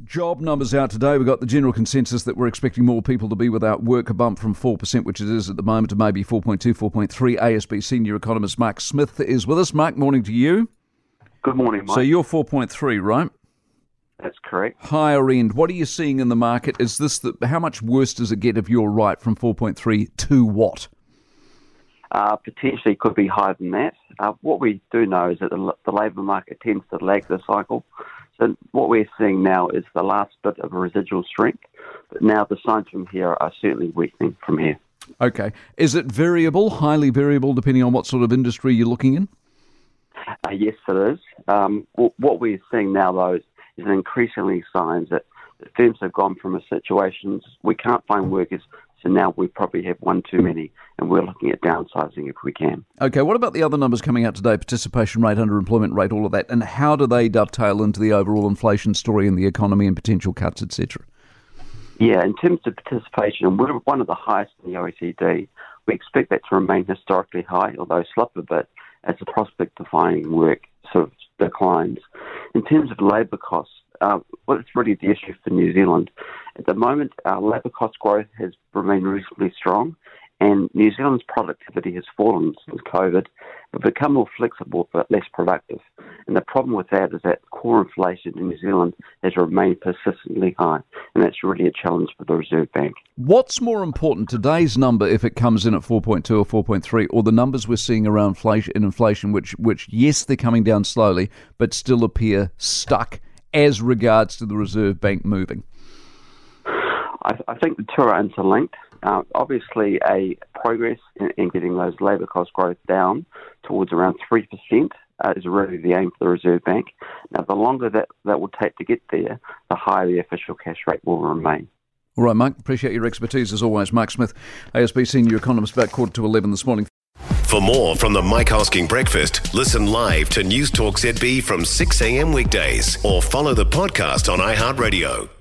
Job numbers out today. We've got the general consensus that we're expecting more people to be without work, a bump from 4%, which it is at the moment, to maybe 4.2, 4.3. ASB senior economist Mark Smith is with us. Mark, morning to you. Good morning, Mike. So you're 4.3, right? That's correct. Higher end. What are you seeing in the market? Is this how much worse does it get if you're right from 4.3 to what? Potentially could be higher than that. What we do know is that the labour market tends to lag the cycle. So what we're seeing now is the last bit of a residual strength. But now the signs from here are certainly weakening from here. Okay. Is it variable, highly variable, depending on what sort of industry you're looking in? Yes, it is. What we're seeing now, though, is increasingly signs that firms have gone from a situation we can't find workers, so now we probably have one too many, and we're looking at downsizing if we can. Okay, what about the other numbers coming out today, participation rate, underemployment rate, all of that, and how do they dovetail into the overall inflation story in the economy and potential cuts, etc.? Yeah, in terms of participation, we're one of the highest in the OECD. We expect that to remain historically high, although slip a bit as the prospect of finding work sort of declines. In terms of labour costs, it's really the issue for New Zealand. At the moment, our labour cost growth has remained reasonably strong, and New Zealand's productivity has fallen since COVID, but become more flexible but less productive. And the problem with that is that core inflation in New Zealand has remained persistently high, and that's really a challenge for the Reserve Bank. What's more important, today's number, if it comes in at 4.2 or 4.3, or the numbers we're seeing around inflation, which, yes, they're coming down slowly, but still appear stuck as regards to the Reserve Bank moving? I think the two are interlinked. Obviously, a progress in getting those labour cost growth down towards around 3% is really the aim for the Reserve Bank. Now, the longer that will take to get there, the higher the official cash rate will remain. All right, Mark, appreciate your expertise as always. Mark Smith, ASB senior economist, about 11:15 this morning. For more from the Mike Hosking Breakfast, listen live to News Talk ZB from 6 a.m. weekdays or follow the podcast on iHeartRadio.